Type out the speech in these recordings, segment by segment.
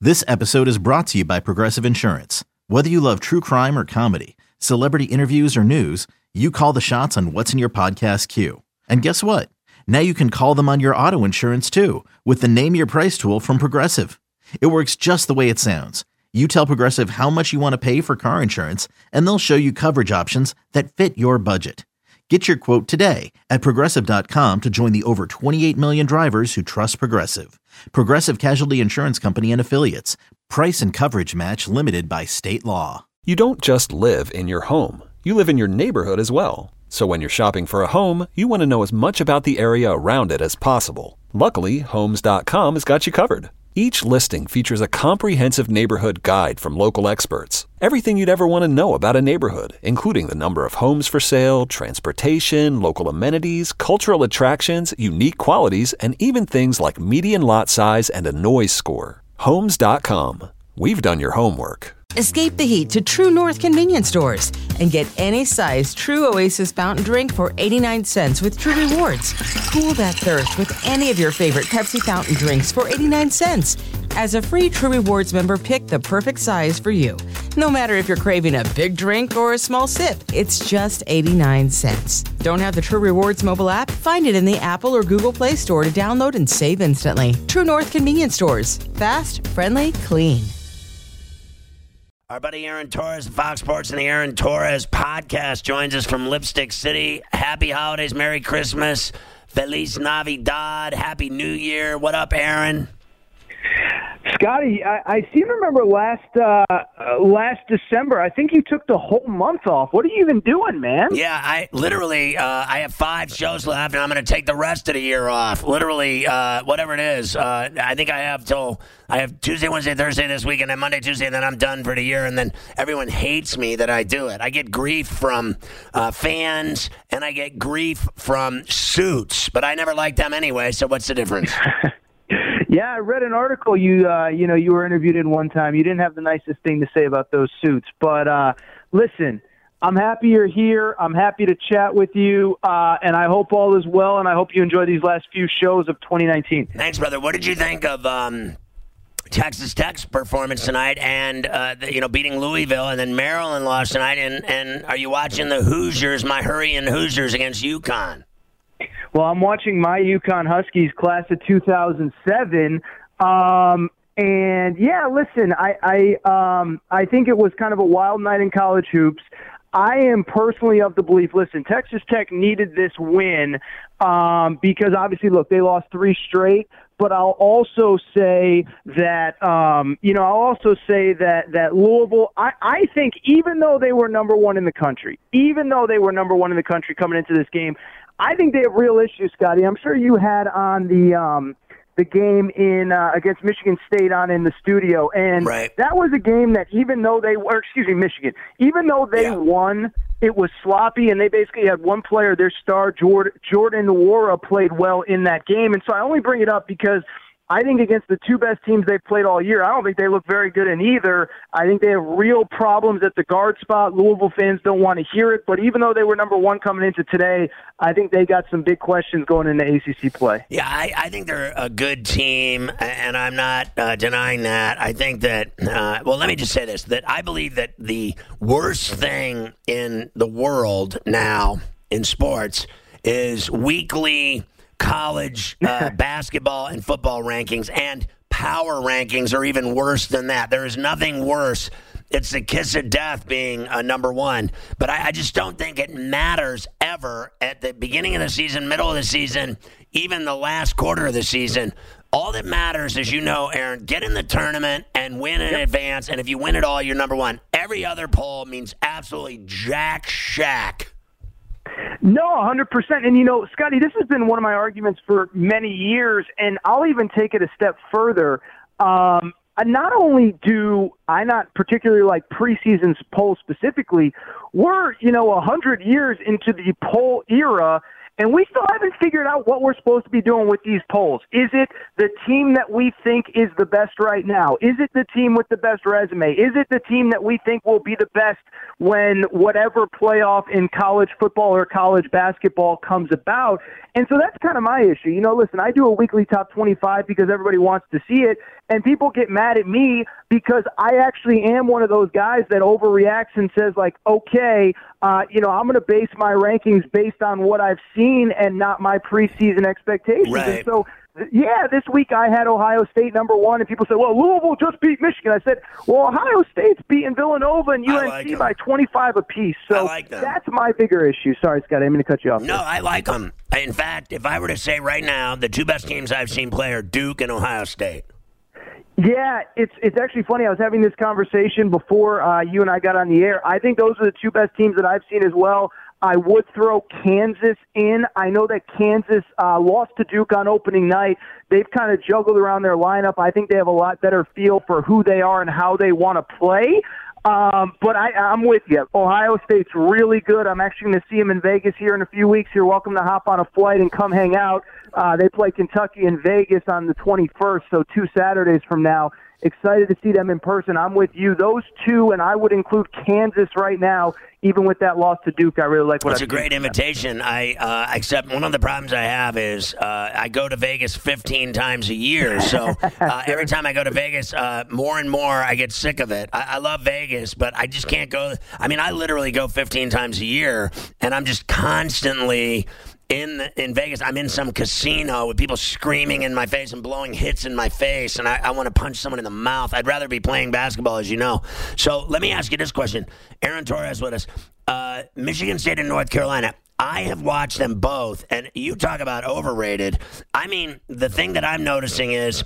This episode is brought to you by Progressive Insurance. Whether you love true crime or comedy, celebrity interviews or news, you call the shots on what's in your podcast queue. And guess what? Now you can call them on your auto insurance too with the Name Your Price tool from Progressive. It works just the way it sounds. You tell Progressive how much you want to pay for car insurance, and they'll show you coverage options that fit your budget. Get your quote today at Progressive.com to join the over 28 million drivers who trust Progressive. Progressive Casualty Insurance Company and Affiliates. Price and coverage match limited by state law. You don't just live in your home. You live in your neighborhood as well. So when you're shopping for a home, you want to know as much about the area around it as possible. Luckily, Homes.com has got you covered. Each listing features a comprehensive neighborhood guide from local experts. Everything you'd ever want to know about a neighborhood, including the number of homes for sale, transportation, local amenities, cultural attractions, unique qualities, and even things like median lot size and a noise score. Homes.com. We've done your homework. Escape the heat to True North convenience stores and get any size True Oasis fountain drink for 89 cents with True Rewards. Cool that thirst with any of your favorite Pepsi fountain drinks for 89 cents. As a free True Rewards member, pick the perfect size for you. No matter if you're craving a big drink or a small sip, it's just 89 cents. Don't have the True Rewards mobile app? Find it in the Apple or Google Play Store to download and save instantly. True North convenience stores. Fast, friendly, clean. Our buddy Aaron Torres, Fox Sports and the Aaron Torres podcast, joins us from Lipstick City. Happy holidays, Merry Christmas, Feliz Navidad, Happy New Year. What up, Aaron? Scotty, I seem to remember last December, I think you took the whole month off. What are you even doing, man? Yeah, I have 5 shows left, and I'm going to take the rest of the year off. Literally, whatever it is. I think I have Tuesday, Wednesday, Thursday this week, and then Monday, Tuesday, and then I'm done for the year, and then everyone hates me that I do it. I get grief from fans, and I get grief from suits, but I never liked them anyway, so what's the difference? Yeah, I read an article you were interviewed in one time. You didn't have the nicest thing to say about those suits. But listen, I'm happy you're here. I'm happy to chat with you, and I hope all is well, and I hope you enjoy these last few shows of 2019. Thanks, brother. What did you think of Texas Tech's performance tonight and, beating Louisville, and then Maryland lost tonight? And are you watching the Hoosiers, my Hurricane Hoosiers against UConn? Well, I'm watching my UConn Huskies class of 2007, and yeah, listen, I think it was kind of a wild night in college hoops. I am personally of the belief, listen, Texas Tech needed this win because obviously, look, they lost 3 straight. But I'll also say that, that Louisville, I think even though they were number one in the country coming into this game, I think they have real issues, Scotty. I'm sure you had on the game in against Michigan State on in the studio, and right. That was a game that even though Michigan won, it was sloppy, and they basically had one player, their star, Jordan Nwora, played well in that game. And so I only bring it up because I think against the 2 best teams they've played all year, I don't think they look very good in either. I think they have real problems at the guard spot. Louisville fans don't want to hear it, but even though they were number 1 coming into today, I think they got some big questions going into ACC play. Yeah, I think they're a good team, and I'm not denying that. I think that, let me just say this, that I believe that the worst thing in the world now in sports is weekly college basketball and football rankings, and power rankings are even worse than that. There is nothing worse. It's the kiss of death being number 1. But I just don't think it matters ever at the beginning of the season, middle of the season, even the last quarter of the season. All that matters is, Aaron, get in the tournament and win in advance. And if you win it all, you're number 1. Every other poll means absolutely jack shack. No, 100%. And, Scotty, this has been one of my arguments for many years, and I'll even take it a step further. Not only do I not particularly like preseason polls specifically, we're, 100 years into the poll era, And we still haven't figured out what we're supposed to be doing with these polls. Is it the team that we think is the best right now? Is it the team with the best resume? Is it the team that we think will be the best when whatever playoff in college football or college basketball comes about? And so that's kind of my issue. You know, listen, I do a weekly top 25 because everybody wants to see it, and people get mad at me because I actually am one of those guys that overreacts and says, like, okay, I'm going to base my rankings based on what I've seen and not my preseason expectations. Right. And so, yeah, this week I had Ohio State number one, and people said, well, Louisville just beat Michigan. I said, well, Ohio State's beating Villanova and UNC by 25 apiece. So that's my bigger issue. Sorry, Scott, I didn't mean to cut you off. No, I like them. In fact, if I were to say right now, the two best teams I've seen play are Duke and Ohio State. Yeah, it's actually funny. I was having this conversation before you and I got on the air. I think those are the two best teams that I've seen as well. I would throw Kansas in. I know that Kansas lost to Duke on opening night. They've kind of juggled around their lineup. I think they have a lot better feel for who they are and how they want to play. But I'm with you. Ohio State's really good. I'm actually going to see them in Vegas here in a few weeks. You're welcome to hop on a flight and come hang out. They play Kentucky in Vegas on the 21st, so 2 Saturdays from now. Excited to see them in person. I'm with you. Those two, and I would include Kansas right now, even with that loss to Duke. I really like what It's a great invitation. Except one of the problems I have is I go to Vegas 15 times a year. So every time I go to Vegas, more and more I get sick of it. I love Vegas, but I just can't go. I mean, I literally go 15 times a year, and I'm just constantly in Vegas. I'm in some casino with people screaming in my face and blowing hits in my face, and I want to punch someone in the mouth. I'd rather be playing basketball, as you know. So let me ask you this question. Aaron Torres with us. Michigan State and North Carolina. I have watched them both, and you talk about overrated. I mean, the thing that I'm noticing is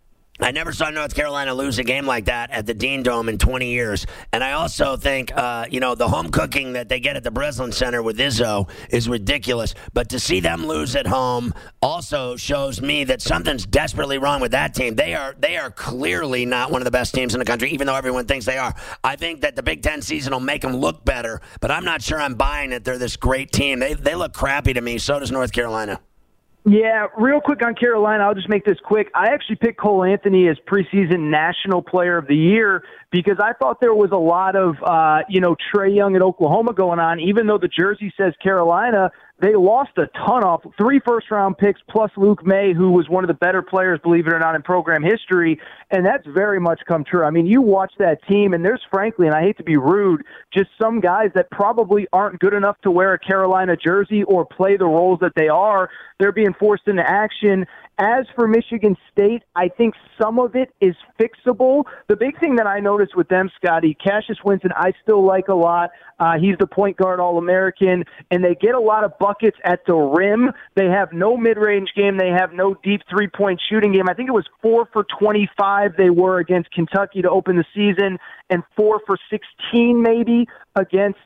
I never saw North Carolina lose a game like that at the Dean Dome in 20 years. And I also think, the home cooking that they get at the Breslin Center with Izzo is ridiculous. But to see them lose at home also shows me that something's desperately wrong with that team. They are clearly not one of the best teams in the country, even though everyone thinks they are. I think that the Big Ten season will make them look better, but I'm not sure I'm buying that they're this great team. They look crappy to me. So does North Carolina. Yeah, real quick on Carolina, I'll just make this quick. I actually picked Cole Anthony as preseason National Player of the Year because I thought there was a lot of, Trae Young at Oklahoma going on. Even though the jersey says Carolina, they lost a ton off 3 first-round picks plus Luke May, who was one of the better players, believe it or not, in program history, and that's very much come true. I mean, you watch that team, and there's frankly, and I hate to be rude, just some guys that probably aren't good enough to wear a Carolina jersey or play the roles that they are. They're being forced into action. As for Michigan State, I think some of it is fixable. The big thing that I noticed with them, Scotty, Cassius Winston, I still like a lot. He's the point guard All-American, and they get a lot of buckets at the rim. They have no mid-range game. They have no deep three-point shooting game. I think it was 4 for 25 they were against Kentucky to open the season, and 4 for 16 maybe against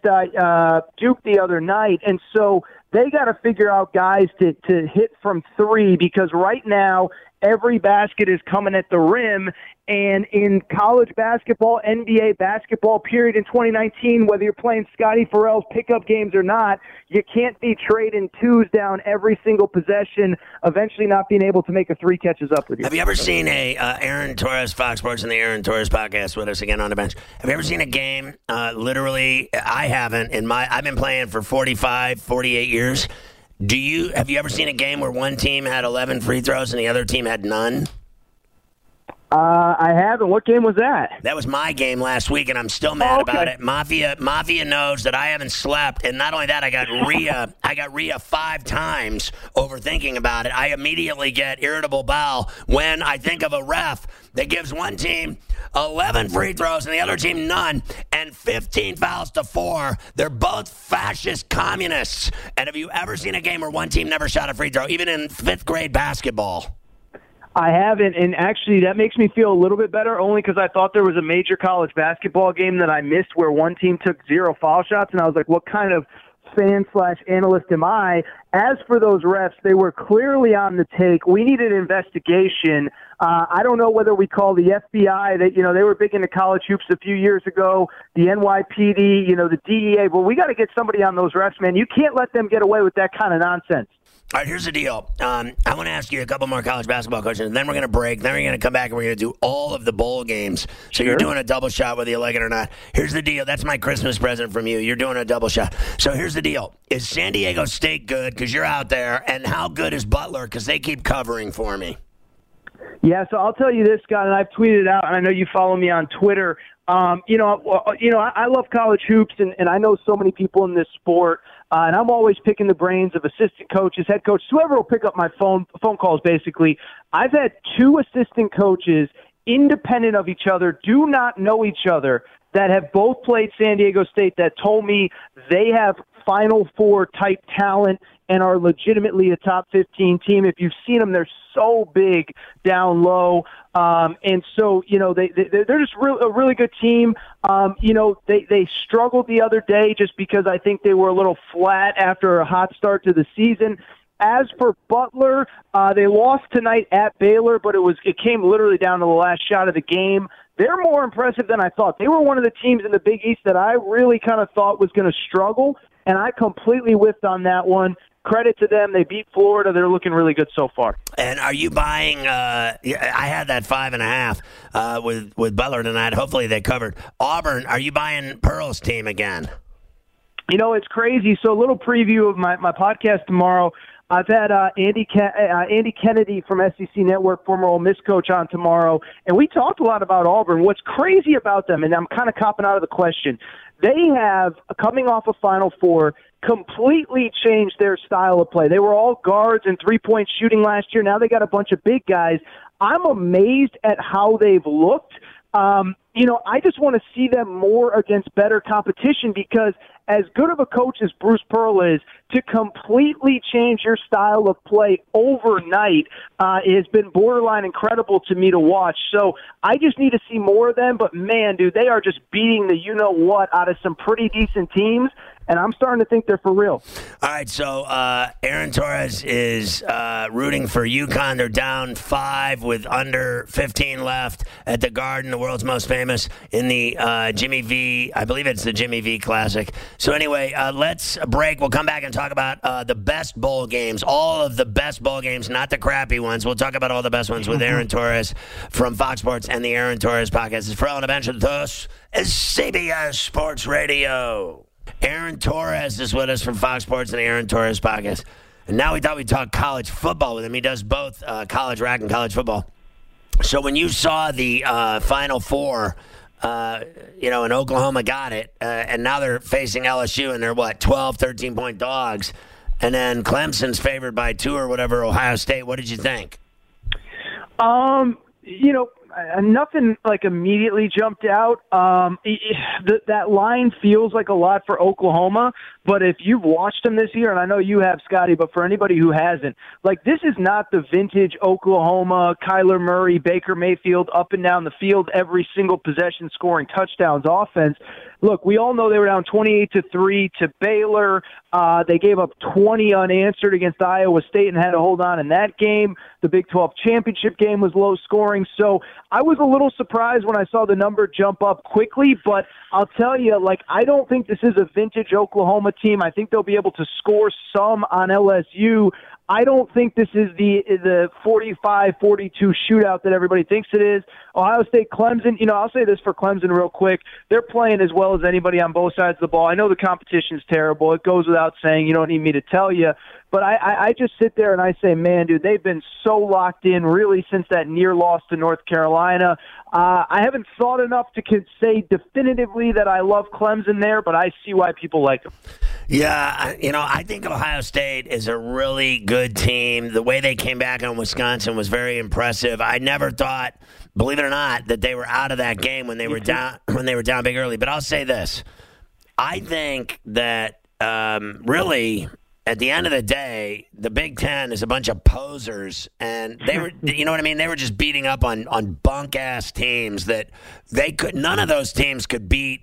Duke the other night. And so they got to figure out guys to hit from three because right now every basket is coming at the rim. And in college basketball, NBA basketball period in 2019, whether you're playing Scotty Farrell's pickup games or not, you can't be trading twos down every single possession, eventually not being able to make a three catches up with you. Have you ever seen Aaron Torres, Fox Sports, and the Aaron Torres podcast with us again on the bench? Have you ever seen a game, literally, I haven't, I've been playing for 45, 48 years. Have you ever seen a game where one team had 11 free throws and the other team had none? I haven't. What game was that? That was my game last week, and I'm still mad about it. Mafia knows that I haven't slept, and not only that, I got Rhea 5 times overthinking about it. I immediately get irritable bowel when I think of a ref that gives one team 11 free throws and the other team none, and 15 fouls to 4. They're both fascist communists. And have you ever seen a game where one team never shot a free throw, even in 5th grade basketball? I haven't, and actually that makes me feel a little bit better only because I thought there was a major college basketball game that I missed where one team took 0 foul shots, and I was like, what kind of fan/analyst am I? As for those refs, they were clearly on the take. We need an investigation. I don't know whether we call the FBI, they were big into college hoops a few years ago, the NYPD, the DEA, but we got to get somebody on those refs, man. You can't let them get away with that kind of nonsense. All right, here's the deal. I want to ask you a couple more college basketball questions, and then we're going to break. Then we're going to come back, and we're going to do all of the bowl games. So you're doing a double shot whether you like it or not. Here's the deal. That's my Christmas present from you. You're doing a double shot. So here's the deal. Is San Diego State good because you're out there, and how good is Butler because they keep covering for me? Yeah, so I'll tell you this, Scott, and I've tweeted out, and I know you follow me on Twitter. I love college hoops, and I know so many people in this sport, and I'm always picking the brains of assistant coaches, head coaches, whoever will pick up my phone calls, basically. I've had 2 assistant coaches, independent of each other, do not know each other, that have both played San Diego State that told me they have Final Four type talent and are legitimately a top 15 team. If you've seen them, they're so big down low. And so, they're just a really good team. They struggled the other day just because I think they were a little flat after a hot start to the season. As for Butler, they lost tonight at Baylor, but it came literally down to the last shot of the game. They're more impressive than I thought. They were one of the teams in the Big East that I really kind of thought was going to struggle, and I completely whiffed on that one. Credit to them. They beat Florida. They're looking really good so far. And are you buying I had that 5.5 with Butler tonight. Hopefully they covered. Auburn, are you buying Pearl's team again? It's crazy. So a little preview of my podcast tomorrow. I've had Andy Kennedy from SEC Network, former Ole Miss coach, on tomorrow, and we talked a lot about Auburn. What's crazy about them, and I'm kind of copping out of the question, they have, coming off a Final Four, completely changed their style of play. They were all guards and three-point shooting last year. Now they got a bunch of big guys. I'm amazed at how they've looked. I just want to see them more against better competition because as good of a coach as Bruce Pearl is, to completely change your style of play overnight has been borderline incredible to me to watch. So I just need to see more of them. But, man, dude, they are just beating the you-know-what out of some pretty decent teams. And I'm starting to think they're for real. All right, so Aaron Torres is rooting for UConn. They're down 5 with under 15 left at the Garden, the world's most famous, in the Jimmy V. I believe it's the Jimmy V Classic. So anyway, let's break. We'll come back and talk about the best bowl games, all of the best bowl games, not the crappy ones. We'll talk about all the best ones with Aaron Torres from Fox Sports and the Aaron Torres Podcast. It's Ferrell and Bench. This is CBS Sports Radio. Aaron Torres is with us from Fox Sports and the Aaron Torres Podcast. And now we thought we'd talk college football with him. He does both college rec and college football. So when you saw the Final Four, and Oklahoma got it, and now they're facing LSU, and they're, 12, 13-point dogs, and then Clemson's favored by 2 or whatever, Ohio State. What did you think? Nothing immediately jumped out. That line feels like a lot for Oklahoma, but if you've watched them this year, and I know you have, Scotty, but for anybody who hasn't, this is not the vintage Oklahoma, Kyler Murray, Baker Mayfield up and down the field, every single possession scoring touchdowns offense. Look, we all know they were down 28-3 to Baylor. They gave up 20 unanswered against Iowa State and had to hold on in that game. The Big 12 championship game was low scoring. So I was a little surprised when I saw the number jump up quickly, but I'll tell you, I don't think this is a vintage Oklahoma team. I think they'll be able to score some on LSU. I don't think this is the 45-42 shootout that everybody thinks it is. Ohio State, Clemson, I'll say this for Clemson real quick. They're playing as well as anybody on both sides of the ball. I know the competition's terrible. It goes without saying. You don't need me to tell you. But I just sit there and I say, man, dude, they've been so locked in really since that near loss to North Carolina. I haven't thought enough to say definitively that I love Clemson there, but I see why people like them. Yeah, I think Ohio State is a really good team. The way they came back on Wisconsin was very impressive. I never thought, believe it or not, that they were out of that game when they were down big early. But I'll say this. I think that really at the end of the day, the Big Ten is a bunch of posers, and they were, you know what I mean? They were just beating up on bunk ass teams that none of those teams could beat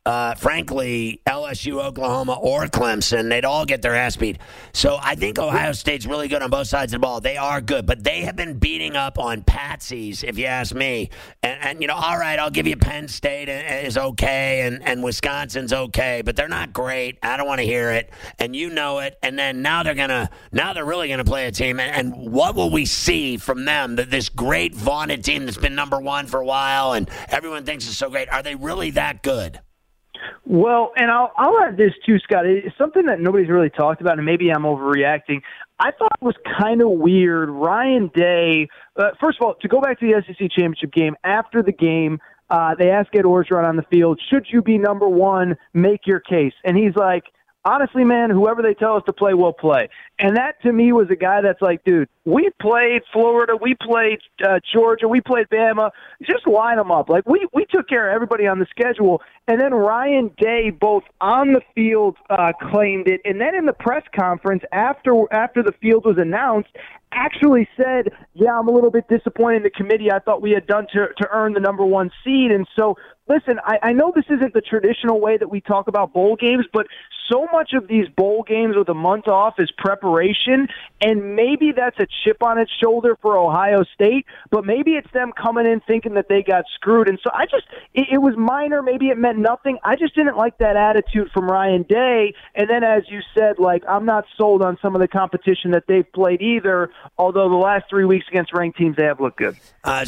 frankly, LSU, Oklahoma, or Clemson. They'd all get their ass beat. So I think Ohio State's really good on both sides of the ball. They are good, but they have been beating up on patsies, if you ask me. And all right, I'll give you Penn State is okay, and Wisconsin's okay, but they're not great. I don't want to hear it, and you know it. And then now they're really gonna play a team. And what will we see from them? This great vaunted team that's been number one for a while, and everyone thinks is so great. Are they really that good? Well, and I'll add this too, Scott. It's something that nobody's really talked about, and maybe I'm overreacting. I thought it was kind of weird. Ryan Day, first of all, to go back to the SEC championship game, after the game, they asked Ed Orgeron on the field, should you be number one, make your case. And he's like, honestly, man, whoever they tell us to play, we'll play. And that, to me, was a guy that's like, dude, we played Florida, we played Georgia, we played Bama. Just line them up. Like, we took care of everybody on the schedule. And then Ryan Day, both on the field, claimed it, and then in the press conference after the field was announced, actually said, yeah, I'm a little bit disappointed in the committee. I thought we had done to earn the number one seed. And so, listen, I know this isn't the traditional way that we talk about bowl games, but so much of these bowl games with a month off is preparation, and maybe that's a chip on its shoulder for Ohio State, but maybe it's them coming in thinking that they got screwed. And so it was minor. Maybe it meant nothing. I just didn't like that attitude from Ryan Day. And then, as you said, like, I'm not sold on some of the competition that they've played either, although the last 3 weeks against ranked teams, they have looked good. By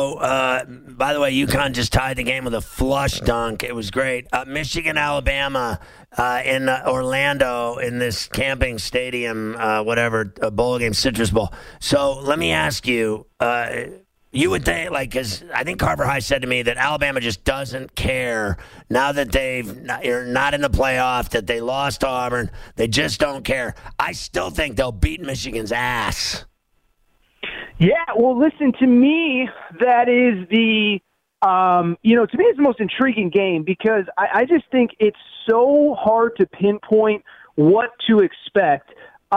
the way, UConn just tied the game with a flush dunk. It was great. Michigan, Alabama in Orlando in this camping stadium, a bowl game, Citrus Bowl. So let me ask you, you would think, because I think Carver High said to me that Alabama just doesn't care now that they're not in the playoff, that they lost to Auburn. They just don't care. I still think they'll beat Michigan's ass. Yeah, well, listen, to me, that is the to me, it's the most intriguing game because I just think it's so hard to pinpoint what to expect.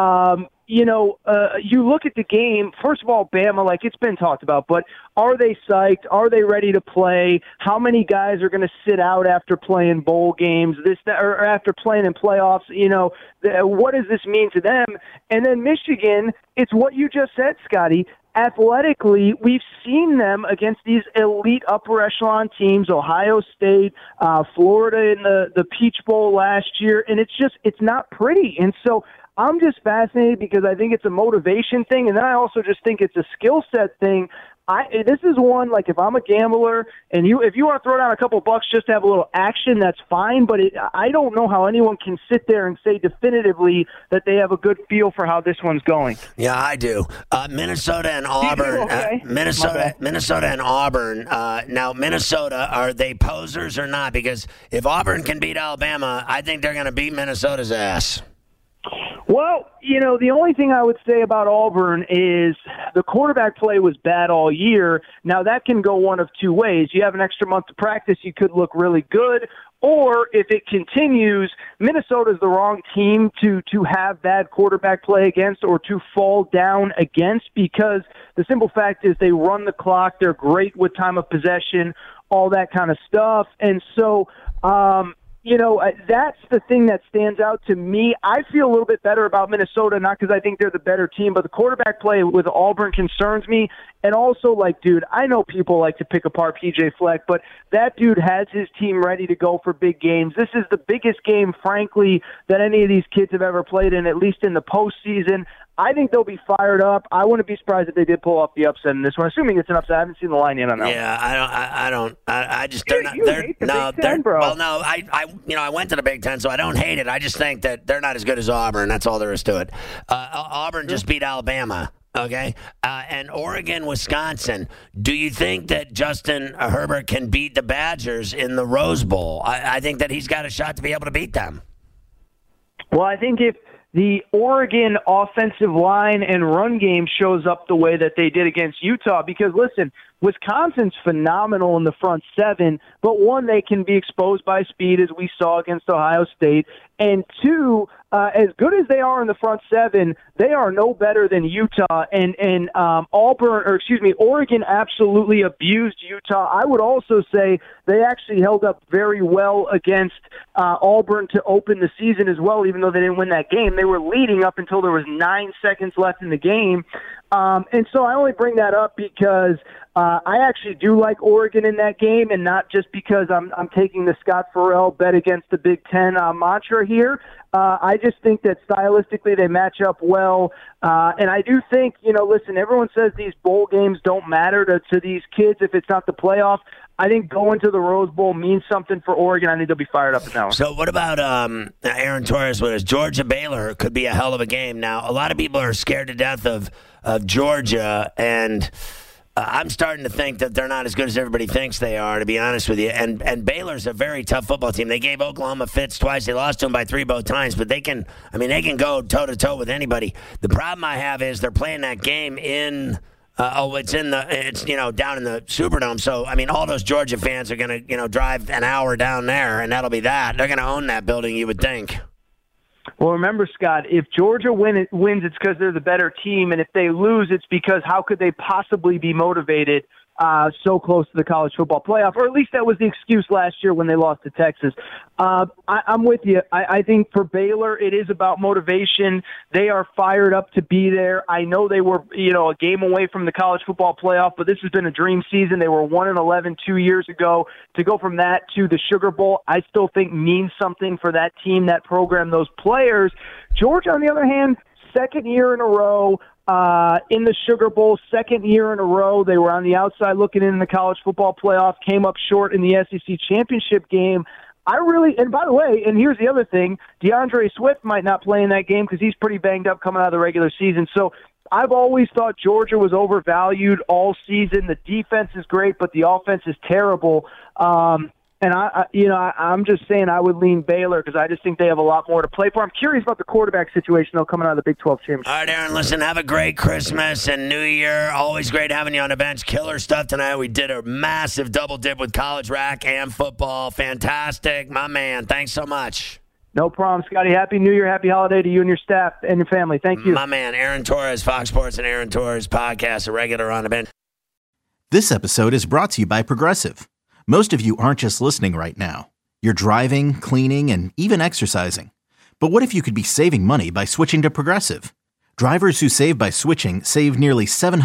You look at the game, first of all, Bama, like it's been talked about, but are they psyched? Are they ready to play? How many guys are going to sit out after playing bowl games, or after playing in playoffs? What does this mean to them? And then Michigan, it's what you just said, Scotty. Athletically, we've seen them against these elite upper echelon teams, Ohio State, Florida in the Peach Bowl last year, and it's not pretty. And so I'm just fascinated because I think it's a motivation thing, and then I also just think it's a skill set thing. This is one, like, if I'm a gambler and if you want to throw down a couple bucks just to have a little action, that's fine, but I don't know how anyone can sit there and say definitively that they have a good feel for how this one's going. Yeah, I do. Minnesota and Auburn. Okay. Minnesota and Auburn. Now, Minnesota, are they posers or not? Because if Auburn can beat Alabama, I think they're going to beat Minnesota's ass. Well, the only thing I would say about Auburn is the quarterback play was bad all year. Now, that can go one of two ways. You have an extra month to practice, you could look really good. Or if it continues, Minnesota's the wrong team to have bad quarterback play against or to fall down against, because the simple fact is they run the clock. They're great with time of possession, all that kind of stuff. And so, that's the thing that stands out to me. I feel a little bit better about Minnesota, not because I think they're the better team, but the quarterback play with Auburn concerns me. And also, dude, I know people like to pick apart P.J. Fleck, but that dude has his team ready to go for big games. This is the biggest game, frankly, that any of these kids have ever played in, at least in the postseason. I think they'll be fired up. I wouldn't be surprised if they did pull off the upset in this one, assuming it's an upset. I haven't seen the line yet on that. Yeah, I don't. I just they're not. Big Ten, bro. Well, no, I went to the Big Ten, so I don't hate it. I just think that they're not as good as Auburn. That's all there is to it. Auburn just beat Alabama. Okay, and Oregon, Wisconsin. Do you think that Justin Herbert can beat the Badgers in the Rose Bowl? I think that he's got a shot to be able to beat them. Well, I think if the Oregon offensive line and run game shows up the way that they did against Utah, because, listen, Wisconsin's phenomenal in the front seven, but one, they can be exposed by speed, as we saw against Ohio State. And two, as good as they are in the front seven, they are no better than Utah. And Oregon absolutely abused Utah. I would also say they actually held up very well against Auburn to open the season as well, even though they didn't win that game. They were leading up until there was 9 seconds left in the game. And so I only bring that up because I actually do like Oregon in that game, and not just because I'm taking the Scott Farrell bet against the Big Ten mantra here. I just think that stylistically they match up well. And I do think, listen, everyone says these bowl games don't matter to these kids if it's not the playoff. I think going to the Rose Bowl means something for Oregon. I think they'll be fired up in that one. So what about Aaron Torres with us? Georgia Baylor could be a hell of a game. Now, a lot of people are scared to death of Georgia, and I'm starting to think that they're not as good as everybody thinks they are, to be honest with you. And Baylor's a very tough football team. They gave Oklahoma fits twice. They lost to them by 3 both times, but they can go toe-to-toe with anybody. The problem I have is they're playing that game in down in the Superdome. So, all those Georgia fans are going to, drive an hour down there, and that'll be that. They're going to own that building, you would think. Well, remember, Scott, if Georgia wins, it's because they're the better team, and if they lose, it's because how could they possibly be motivated so close to the college football playoff? Or at least that was the excuse last year when they lost to Texas. I'm with you. I think for Baylor, it is about motivation. They are fired up to be there. I know they were, a game away from the college football playoff, but this has been a dream season. They were 1-11 2 years ago. To go from that to the Sugar Bowl, I still think means something for that team, that program, those players. Georgia, on the other hand, second year in a row in the Sugar Bowl, second year in a row. They were on the outside looking in the college football playoff, came up short in the SEC championship game. And by the way, and here's the other thing, DeAndre Swift might not play in that game because he's pretty banged up coming out of the regular season. So I've always thought Georgia was overvalued all season. The defense is great, but the offense is terrible. And I'm just saying I would lean Baylor because I just think they have a lot more to play for. I'm curious about the quarterback situation, though, coming out of the Big 12 championship. All right, Aaron, listen, have a great Christmas and New Year. Always great having you on the bench. Killer stuff tonight. We did a massive double dip with college rack and football. Fantastic. My man, thanks so much. No problem, Scotty. Happy New Year. Happy holiday to you and your staff and your family. Thank you. My man, Aaron Torres, Fox Sports and Aaron Torres podcast, a regular on the bench. This episode is brought to you by Progressive. Most of you aren't just listening right now. You're driving, cleaning, and even exercising. But what if you could be saving money by switching to Progressive? Drivers who save by switching save nearly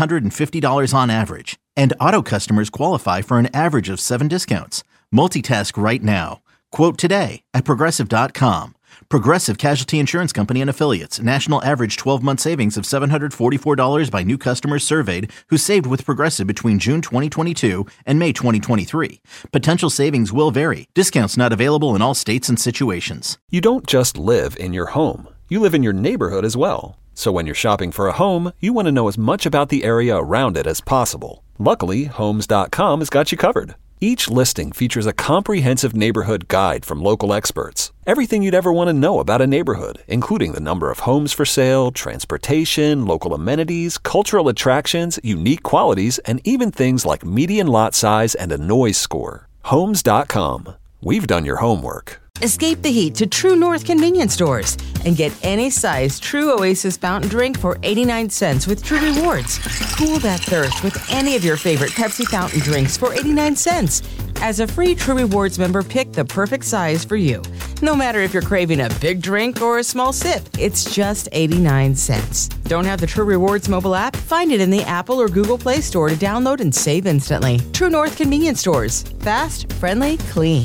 $750 on average. And auto customers qualify for an average of 7 discounts. Multitask right now. Quote today at Progressive.com. Progressive Casualty Insurance Company and Affiliates. National average 12-month savings of $744 by new customers surveyed who saved with Progressive between June 2022 and May 2023. Potential savings will vary. Discounts not available in all states and situations. You don't just live in your home. You live in your neighborhood as well. So when you're shopping for a home, you want to know as much about the area around it as possible. Luckily, Homes.com has got you covered. Each listing features a comprehensive neighborhood guide from local experts. Everything you'd ever want to know about a neighborhood, including the number of homes for sale, transportation, local amenities, cultural attractions, unique qualities, and even things like median lot size and a noise score. Homes.com. We've done your homework. Escape the heat to True North convenience stores and get any size True Oasis fountain drink for 89 cents with True Rewards. Cool that thirst with any of your favorite Pepsi fountain drinks for 89 cents. As a free True Rewards member, pick the perfect size for you. No matter if you're craving a big drink or a small sip, it's just 89 cents. Don't have the True Rewards mobile app? Find it in the Apple or Google Play Store to download and save instantly. True North convenience stores. Fast, friendly, clean.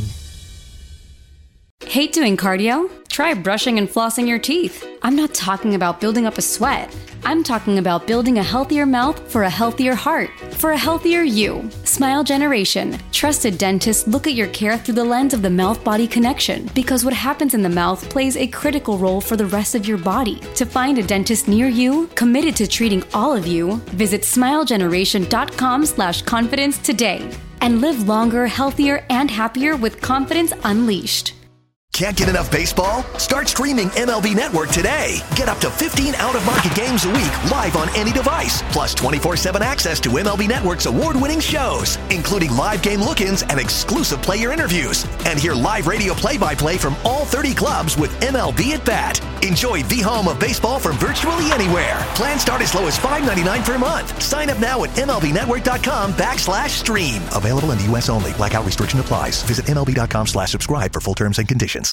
Hate doing cardio? Try brushing and flossing your teeth. I'm not talking about building up a sweat. I'm talking about building a healthier mouth for a healthier heart, for a healthier you. Smile Generation. Trusted dentists look at your care through the lens of the mouth-body connection because what happens in the mouth plays a critical role for the rest of your body. To find a dentist near you, committed to treating all of you, visit smilegeneration.com/confidence today and live longer, healthier, and happier with confidence unleashed. Can't get enough baseball? Start streaming MLB Network today. Get up to 15 out-of-market games a week live on any device, plus 24/7 access to MLB Network's award-winning shows, including live game look-ins and exclusive player interviews. And hear live radio play-by-play from all 30 clubs with MLB at Bat. Enjoy the home of baseball from virtually anywhere. Plans start as low as $5.99 per month. Sign up now at MLBnetwork.com/stream. Available in the U.S. only. Blackout restriction applies. Visit MLB.com/subscribe for full terms and conditions.